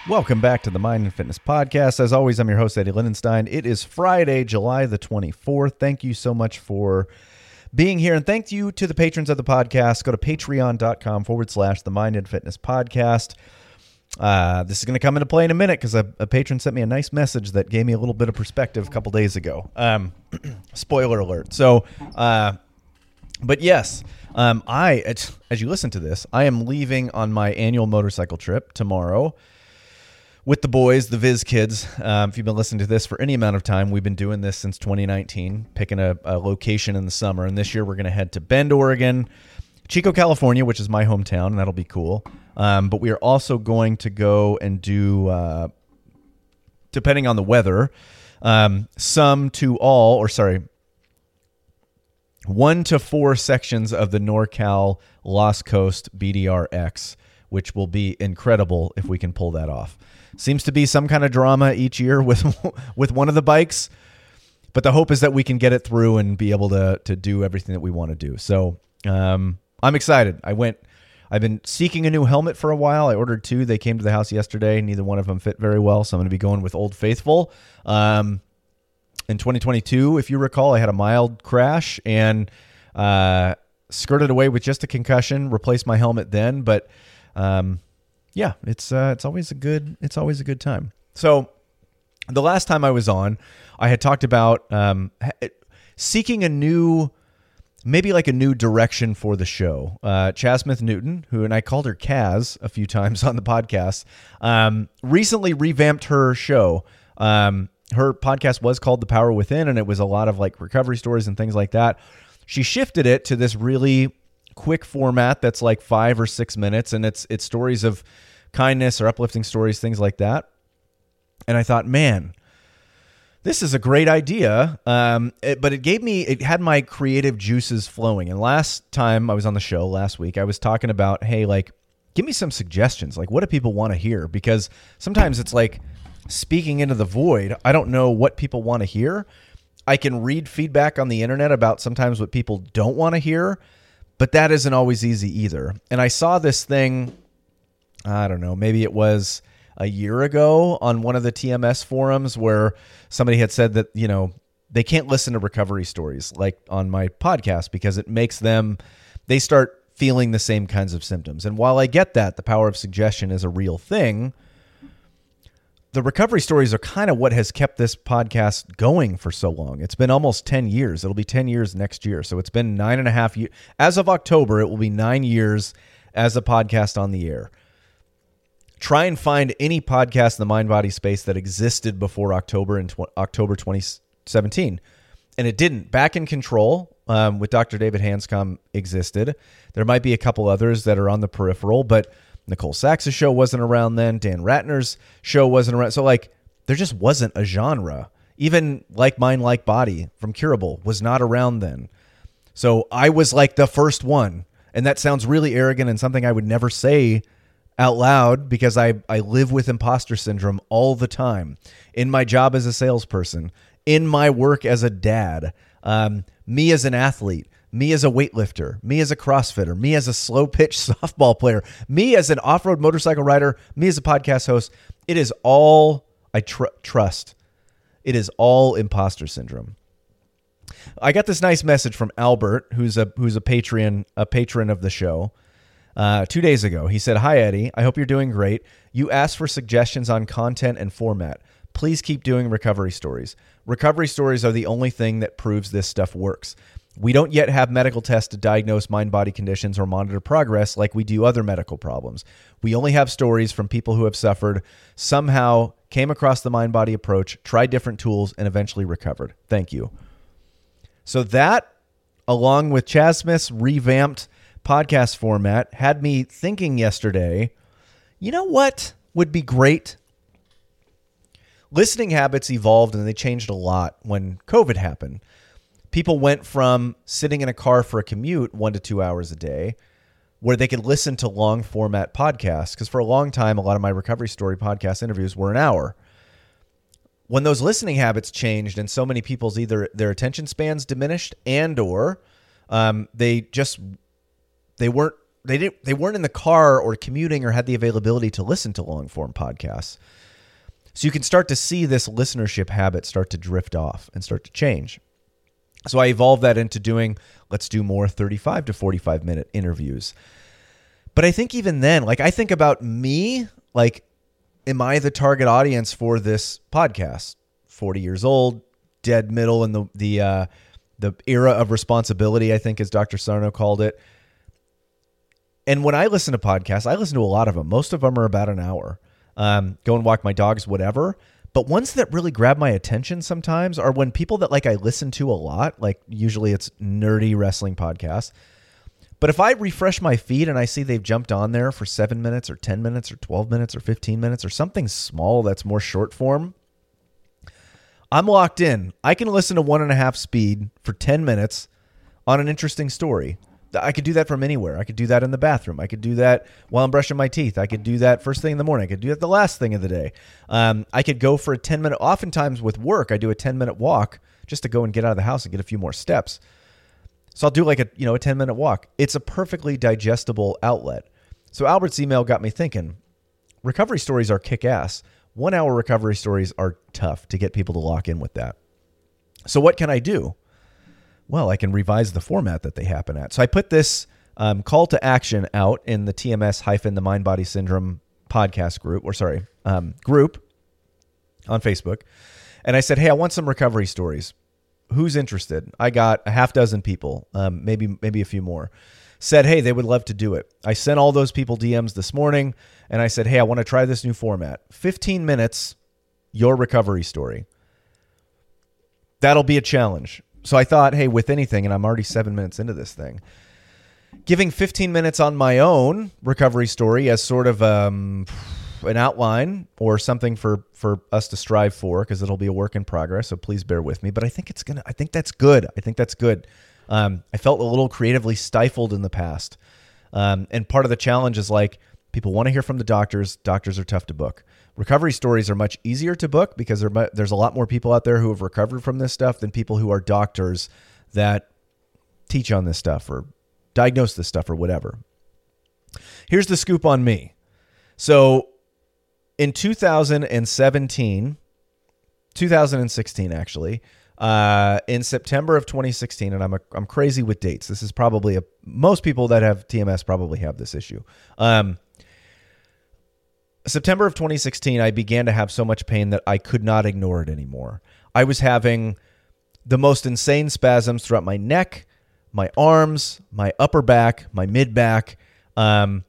Welcome back to the Mind and Fitness Podcast. As always, I'm your host, Eddie Lindenstein. It is Friday, July the 24th. Thank you so much for being here. And thank you to the patrons of the podcast. Go to patreon.com/the Mind and Fitness Podcast. This is going to come into play in a minute because a patron sent me a nice message that gave me a little bit of perspective a couple days ago. Spoiler alert. So, but yes, as you listen to this, I am leaving on my annual motorcycle trip tomorrow with the boys, the Viz Kids. If you've been listening to this for any amount of time, we've been doing this since 2019, picking a location in the summer. And this year we're going to head to Bend, Oregon, Chico, California, which is my hometown, and that'll be cool. But we are also going to go and do, depending on the weather, 1 to 4 sections of the NorCal Lost Coast BDRX, which will be incredible if we can pull that off. Seems to be some kind of drama each year with one of the bikes, but the hope is that we can get it through and be able to do everything that we want to do. So I'm excited. I've been seeking a new helmet for a while. I ordered 2. They came to the house yesterday. Neither one of them fit very well, so I'm going to be going with Old Faithful. In 2022, if you recall, I had a mild crash and skirted away with just a concussion. Replaced my helmet then, but yeah, it's always a good time. So the last time I was on, I had talked about seeking a new direction for the show. Chaz Smith Newton, and I called her Kaz a few times on the podcast, recently revamped her show. Her podcast was called The Power Within, and it was a lot of like recovery stories and things like that. She shifted it to this really quick format that's like 5 or 6 minutes, and it's stories of kindness or uplifting stories, things like that. And I thought, man, this is a great idea. But it had my creative juices flowing. And last time I was on the show last week, I was talking about, hey, like, give me some suggestions. Like, what do people want to hear? Because sometimes it's like speaking into the void. I don't know what people want to hear. I can read feedback on the internet about sometimes what people don't want to hear, but that isn't always easy either. And I saw this thing, I don't know, maybe it was a year ago on one of the TMS forums where somebody had said that, you know, they can't listen to recovery stories like on my podcast because it makes they start feeling the same kinds of symptoms. And while I get that, the power of suggestion is a real thing, the recovery stories are kind of what has kept this podcast going for so long. It's been almost 10 years. It'll be 10 years next year. So it's been 9.5 years. As of October, it will be 9 years as a podcast on the air. Try and find any podcast in the mind-body space that existed before October in October 2017. And it didn't. Back in Control with Dr. David Hanscom existed. There might be a couple others that are on the peripheral, but Nicole Sachs' show wasn't around then. Dan Ratner's show wasn't around. So like there just wasn't a genre. Even Like Mind, Like Body from Curable was not around then. So I was like the first one. And that sounds really arrogant and something I would never say out loud because I live with imposter syndrome all the time in my job as a salesperson, in my work as a dad, me as an athlete, me as a weightlifter, me as a CrossFitter, me as a slow pitch softball player, me as an off-road motorcycle rider, me as a podcast host. It is all, I trust. It is all imposter syndrome. I got this nice message from Albert, who's a patron of the show. 2 days ago, he said, "Hi, Eddie. I hope you're doing great. You asked for suggestions on content and format. Please keep doing recovery stories. Recovery stories are the only thing that proves this stuff works. We don't yet have medical tests to diagnose mind-body conditions or monitor progress like we do other medical problems. We only have stories from people who have suffered, somehow came across the mind-body approach, tried different tools, and eventually recovered. Thank you." So that, along with Chaz Smith's revamped podcast format, had me thinking yesterday, you know what would be great? Listening habits evolved and they changed a lot when COVID happened. People went from sitting in a car for a commute 1 to 2 hours a day where they could listen to long format podcasts. Because for a long time, a lot of my recovery story podcast interviews were an hour. When those listening habits changed and so many people's either their attention spans diminished and or they weren't they weren't in the car or commuting or had the availability to listen to long form podcasts. So you can start to see this listenership habit start to drift off and start to change. So I evolved that into let's do more 35 to 45 minute interviews. But I think even then, like I think about me, like, am I the target audience for this podcast? 40 years old, dead middle in the era of responsibility, I think, as Dr. Sarno called it. And when I listen to podcasts, I listen to a lot of them. Most of them are about an hour. Go and walk my dogs, whatever. But ones that really grab my attention sometimes are when people that I listen to a lot, like usually it's nerdy wrestling podcasts. But if I refresh my feed and I see they've jumped on there for 7 minutes or 10 minutes or 12 minutes or 15 minutes or something small that's more short form, I'm locked in. I can listen to 1.5 speed for 10 minutes on an interesting story. I could do that from anywhere. I could do that in the bathroom. I could do that while I'm brushing my teeth. I could do that first thing in the morning. I could do that the last thing of the day. I could go for a 10-minute, oftentimes with work, I do a 10-minute walk just to go and get out of the house and get a few more steps. So I'll do a 10-minute walk. It's a perfectly digestible outlet. So Albert's email got me thinking, recovery stories are kick-ass. 1 hour recovery stories are tough to get people to lock in with that. So what can I do? Well, I can revise the format that they happen at. So I put this call to action out in the TMS-the Mind Body Syndrome podcast group, group on Facebook. And I said, hey, I want some recovery stories. Who's interested? I got a half dozen people, maybe a few more, said, hey, they would love to do it. I sent all those people DMs this morning, and I said, hey, I want to try this new format. 15 minutes, your recovery story. That'll be a challenge. So I thought, hey, with anything, and I'm already 7 minutes into this thing, giving 15 minutes on my own recovery story as sort of an outline or something for us to strive for, because it'll be a work in progress. So please bear with me. But I think that's good. I felt a little creatively stifled in the past. And part of the challenge is people want to hear from the doctors. Doctors are tough to book. Recovery stories are much easier to book because there's a lot more people out there who have recovered from this stuff than people who are doctors that teach on this stuff or diagnose this stuff or whatever. Here's the scoop on me. So in 2016 actually, in September of 2016, and I'm crazy with dates. This is probably most people that have TMS probably have this issue. September of 2016, I began to have so much pain that I could not ignore it anymore. I was having the most insane spasms throughout my neck, my arms, my upper back, my mid back. And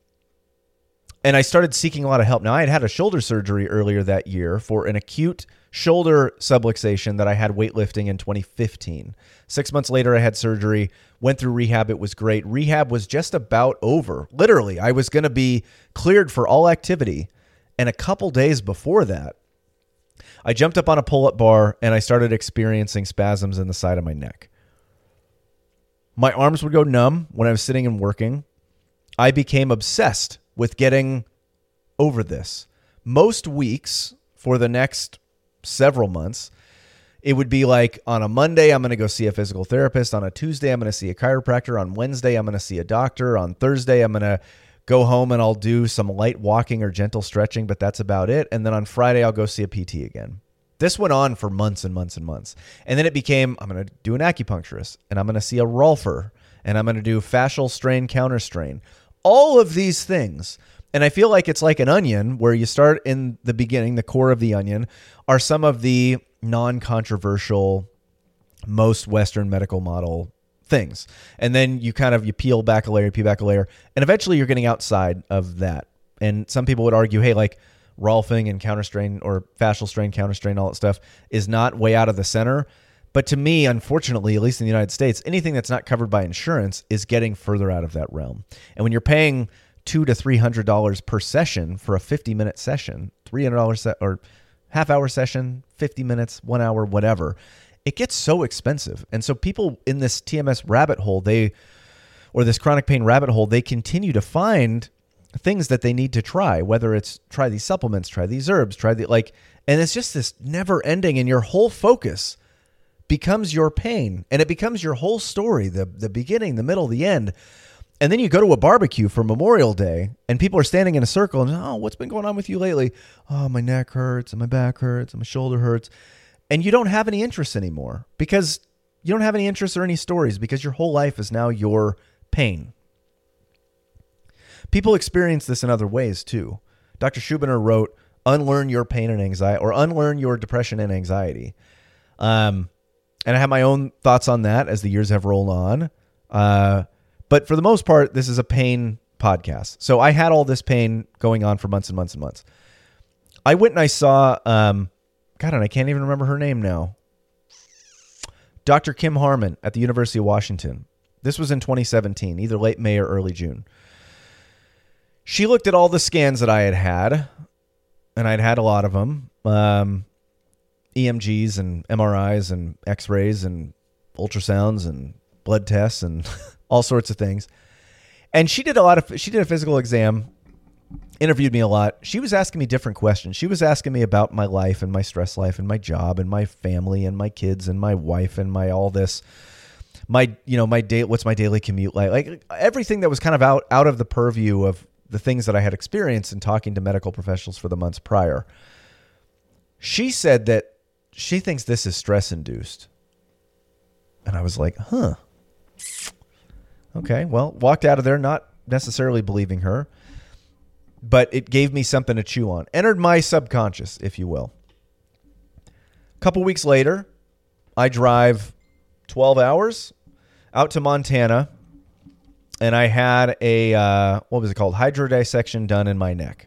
I started seeking a lot of help. Now, I had a shoulder surgery earlier that year for an acute shoulder subluxation that I had weightlifting in 2015. 6 months later, I had surgery, went through rehab. It was great. Rehab was just about over. Literally, I was going to be cleared for all activity. And a couple days before that, I jumped up on a pull-up bar and I started experiencing spasms in the side of my neck. My arms would go numb when I was sitting and working. I became obsessed with getting over this. Most weeks for the next several months, it would be like on a Monday, I'm going to go see a physical therapist. On a Tuesday, I'm going to see a chiropractor. On Wednesday, I'm going to see a doctor. On Thursday, I'm going to go home and I'll do some light walking or gentle stretching, but that's about it. And then on Friday, I'll go see a PT again. This went on for months and months and months. And then it became, I'm going to do an acupuncturist and I'm going to see a Rolfer and I'm going to do fascial strain, counter strain. All of these things. And I feel like it's like an onion where you start in the beginning, the core of the onion are some of the non-controversial, most Western medical model things. And then you peel back a layer, and eventually you're getting outside of that. And some people would argue, hey, like Rolfing and counter strain or fascial strain, counter strain, all that stuff is not way out of the center. But to me, unfortunately, at least in the United States, anything that's not covered by insurance is getting further out of that realm. And when you're paying $200 to $300 per session for a 50-minute session, $300 or half-hour session, 50 minutes, 1 hour, whatever, it gets so expensive. And so people in this TMS rabbit hole, or this chronic pain rabbit hole, they continue to find things that they need to try, whether it's try these supplements, try these herbs, and it's just this never ending, and your whole focus becomes your pain, and it becomes your whole story, the beginning, the middle, the end. And then you go to a barbecue for Memorial Day and people are standing in a circle and, oh, what's been going on with you lately? Oh, my neck hurts and my back hurts and my shoulder hurts. And you don't have any interest anymore because you don't have any interest or any stories because your whole life is now your pain. People experience this in other ways too. Dr. Schubiner wrote, unlearn your pain and anxiety, or unlearn your depression and anxiety. And I have my own thoughts on that as the years have rolled on. But for the most part, this is a pain podcast. So I had all this pain going on for months and months and months. I went and I saw, God, and I can't even remember her name now. Dr. Kim Harmon at the University of Washington. This was in 2017, either late May or early June. She looked at all the scans that I had, and I'd had a lot of them. EMGs and MRIs and X-rays and ultrasounds and blood tests and all sorts of things. And she did a physical exam, interviewed me a lot. She was asking me different questions. She was asking me about my life and my stress life and my job and my family and my kids and my wife and my all this, my day, what's my daily commute like everything that was kind of out of the purview of the things that I had experienced in talking to medical professionals for the months prior. She said that she thinks this is stress induced. And I was like, huh. Okay, well, walked out of there not necessarily believing her, but it gave me something to chew on. Entered my subconscious, if you will. A couple weeks later, I drive 12 hours out to Montana, and I had a, what was it called? Hydrodissection done in my neck.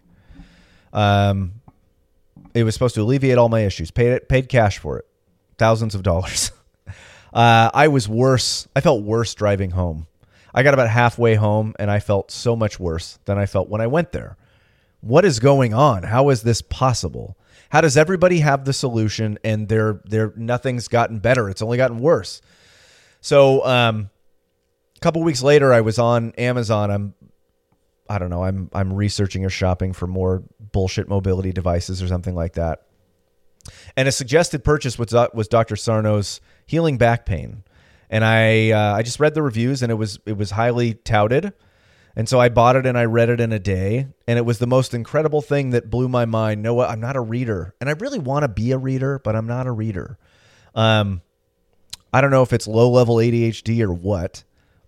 It was supposed to alleviate all my issues. Paid cash for it. Thousands of dollars. I was worse. I felt worse driving home. I got about halfway home and I felt so much worse than I felt when I went there. What is going on? How is this possible? How does everybody have the solution and nothing's gotten better? It's only gotten worse. So, a couple weeks later, I was on Amazon. I'm researching or shopping for more bullshit mobility devices or something like that. And a suggested purchase was Dr. Sarno's healing back pain. And I just read the reviews and it was highly touted. And so I bought it and I read it in a day. And it was the most incredible thing that blew my mind. No, I'm not a reader. And I really want to be a reader, but I'm not a reader. I don't know if it's low-level ADHD or what.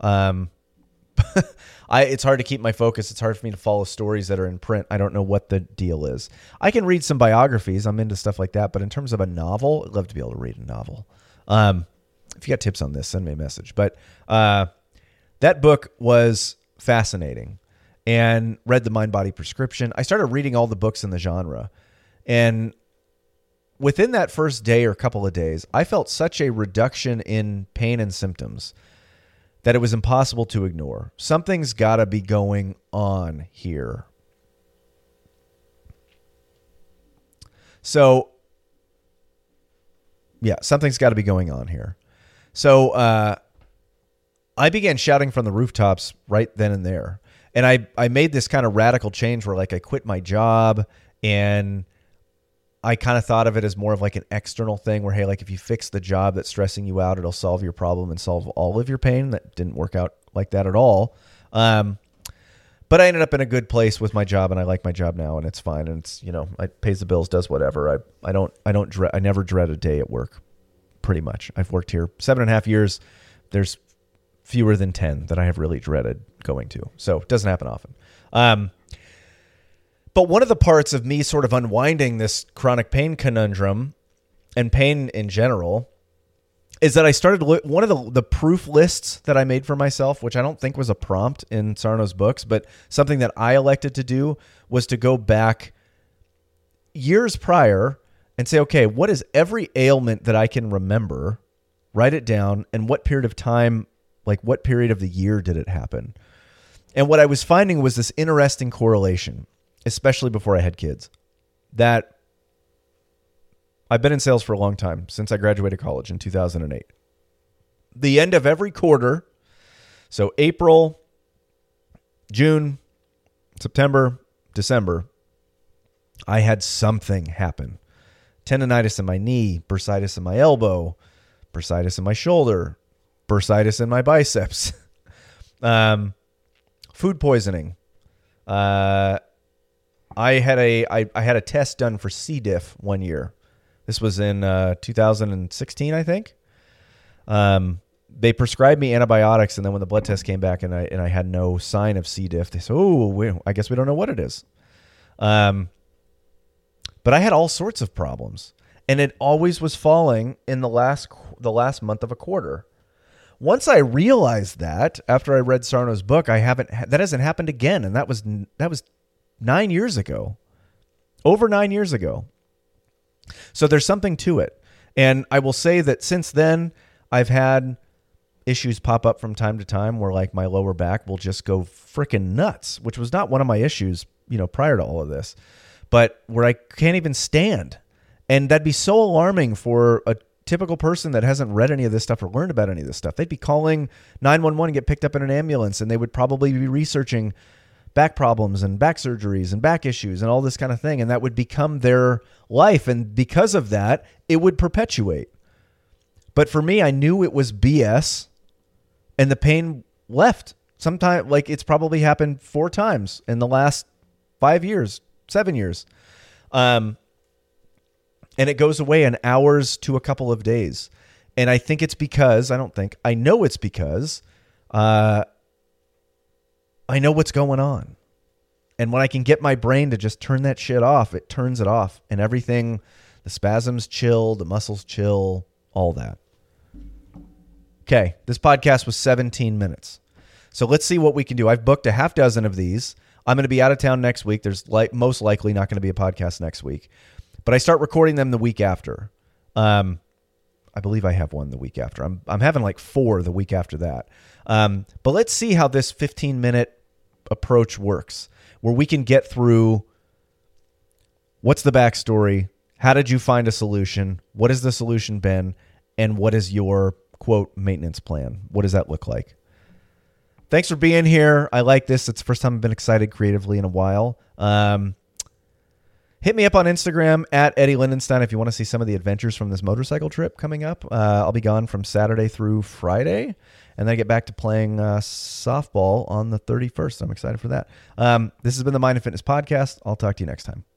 It's hard to keep my focus. It's hard for me to follow stories that are in print. I don't know what the deal is. I can read some biographies. I'm into stuff like that. But in terms of a novel, I'd love to be able to read a novel. If you got tips on this, send me a message. But that book was fascinating, and read the Mind Body Prescription. I started reading all the books in the genre. And within that first day or couple of days, I felt such a reduction in pain and symptoms that it was impossible to ignore. Something's got to be going on here. So, yeah, something's got to be going on here. So, I began shouting from the rooftops right then and there. And I made this kind of radical change where, like, I quit my job, and I kind of thought of it as more of like an external thing where, hey, like if you fix the job that's stressing you out, it'll solve your problem and solve all of your pain. That didn't work out like that at all. But I ended up in a good place with my job, and I like my job now, and it's fine. And it's, it pays the bills, does whatever. I never dread a day at work. Pretty much. I've worked here 7.5 years. There's fewer than 10 that I have really dreaded going to. So it doesn't happen often. But one of the parts of me sort of unwinding this chronic pain conundrum and pain in general is that I started one of the proof lists that I made for myself, which I don't think was a prompt in Sarno's books, but something that I elected to do was to go back years prior and say, okay, what is every ailment that I can remember, write it down, and what period of time, like what period of the year did it happen? And what I was finding was this interesting correlation, especially before I had kids, that I've been in sales for a long time, since I graduated college in 2008. The end of every quarter, so April, June, September, December, I had something happen. Tendonitis in my knee, bursitis in my elbow, bursitis in my shoulder, bursitis in my biceps. Food poisoning. I had a test done for C. diff one year. This was in 2016, I think. They prescribed me antibiotics, and then when the blood test came back and I had no sign of C. diff, they said, I guess we don't know what it is. But I had all sorts of problems, and it always was falling in the last month of a quarter. Once I realized that, after I read Sarno's book, that hasn't happened again, and that was 9 years ago, over 9 years ago. So there's something to it, and I will say that since then, I've had issues pop up from time to time where like my lower back will just go freaking nuts, which was not one of my issues, prior to all of this, but where I can't even stand. And that'd be so alarming for a typical person that hasn't read any of this stuff or learned about any of this stuff. They'd be calling 911 and get picked up in an ambulance, and they would probably be researching back problems and back surgeries and back issues and all this kind of thing. And that would become their life. And because of that, it would perpetuate. But for me, I knew it was BS, and the pain left. Sometime, like it's probably happened 4 times in the last 5 years, 7 years. And it goes away in hours to a couple of days. And I think it's because, I know it's because I know what's going on. And when I can get my brain to just turn that shit off, it turns it off. And everything, the spasms chill, the muscles chill, all that. Okay, this podcast was 17 minutes. So let's see what we can do. I've booked a half dozen of these. I'm going to be out of town next week. There's most likely not going to be a podcast next week. But I start recording them the week after. I believe I have one the week after. I'm having like 4 the week after that. But let's see how this 15-minute approach works, where we can get through what's the backstory, how did you find a solution, what has the solution been, and what is your, quote, maintenance plan? What does that look like? Thanks for being here. I like this. It's the first time I've been excited creatively in a while. Hit me up on Instagram at Eddie Lindenstein if you want to see some of the adventures from this motorcycle trip coming up. I'll be gone from Saturday through Friday, and then I get back to playing softball on the 31st. I'm excited for that. This has been the Mind and Fitness Podcast. I'll talk to you next time.